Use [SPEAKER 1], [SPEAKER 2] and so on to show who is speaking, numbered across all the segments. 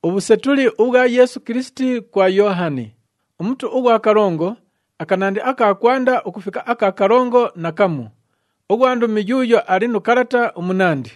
[SPEAKER 1] Ubusetuli ubwa Yesu Kristi kwa Yohani. Umutu ubwa karongo akanandi akakwanda ukufika akarongo na kamu. Uwandu mijuyo alinu karata umunandi.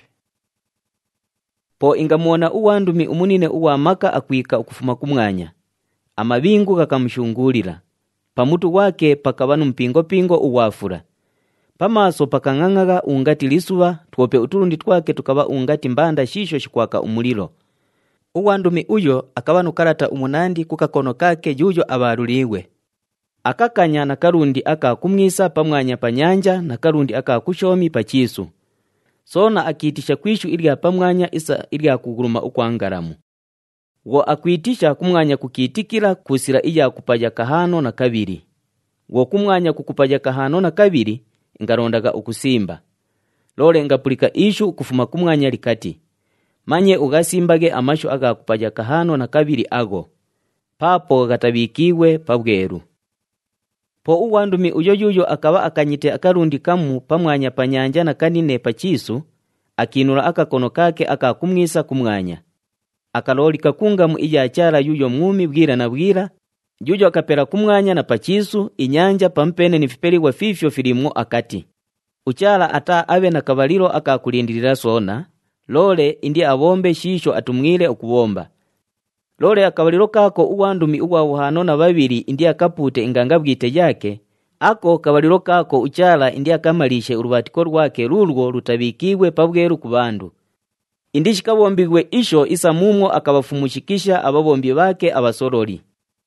[SPEAKER 2] Po ingamuona uwandumi umunine uwa maka akwika ukufuma kumwanya. Amabingu kakamushungulira. Pamutu wake pakabanu mpingo uwafura. Pamaso pakang'ang'aga ungati lisuba, twope uturundi twake tukaba ungati mbanda shisho shikwaka umulilo. Uwandumi uyo akabanu karata umunandi kukakono kake jujo abaruliwe. Akakanya na karundi akakumwisa pamwanya panyanja na karundi akakushomi pachisu. Sona akiitisha kwishu ili pamwanya isa ili kuguruma ukwangaramu. Wo akwitisha kumwanya kukitikira kusira iya kupaja kahano na kabiri. Wo kumwanya kukupaja kahano na kabiri ngarondaga ukusimba. Lole ngapulika ishu kufuma kumwanya likati. Manye ugasimbage amashu aga kupaja kahano na kabiri ago. Papo gatabikiwe pabweru. Po uwandumi uyoyuyo akaba akanyite akarundi kamu pamwanya panyanja na kanine pachisu, akinura akakono kake akakumwisa kumwanya. Akalolika kungamu ijachara yuyo mwumi bwira na bwira, jujo akapera kumwanya na pachisu, inyanja pampene nifipeli wa fifyo filimwo akati. Uchala ata abe na kabalilo akakulindirira sona, lole indi abombe shisho atumwile ukubomba. Lole akabalilo kako uwandumi uwa uhano na babiri indi akapute inganga bwite yake, ako kabalilo kako uchala indi akamalishe urubatiko rwake rurwo rutabikiwe pabweru kubandu. Indi shikabombigwe isho isa mumwo akabafumushikisha ababombi bake abasorori.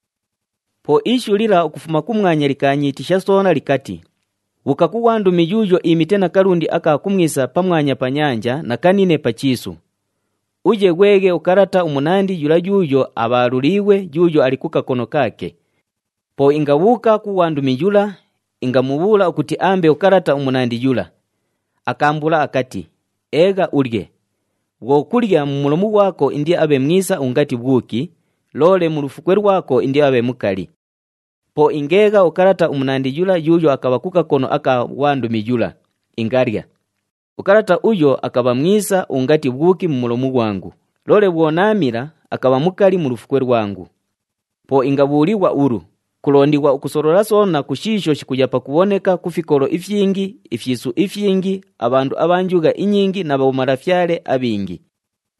[SPEAKER 2] Po ishu lila ukufuma kumwanya likanyitisha sona likati. Wukakuwandumi yuyo imitena karundi akakumwisa pamwanya panyanja na kanine pachisu. Uje gwege ukarata umunandi yula yuyo abaruliwe yuyo alikuka kono kake. Po ingawuka kuwandumi yula, ingamubula ukuti ambe ukarata umunandi yula. Akambula akati, ega urye. Wo kulya mumulomu wako indi abe mwisa ungati bwuki, lole mulufukwe rwako indi abe mukali. Po ingega ukarata umunandi yula yuyo akabakuka kono aka wandumi yula, ingarya. Ukarata uyo akaba mwisa ungati bwuki mumulomu wangu. Lole wonamira akaba mukali mulufukwe rwangu. Po ingabuliwa uru. Kulondiwa ukusorora sona kushisho shikujapa kuboneka kufikoro ifyingi, ifyisu ifyingi, abandu abanjuga inyingi na baumarafyale abingi.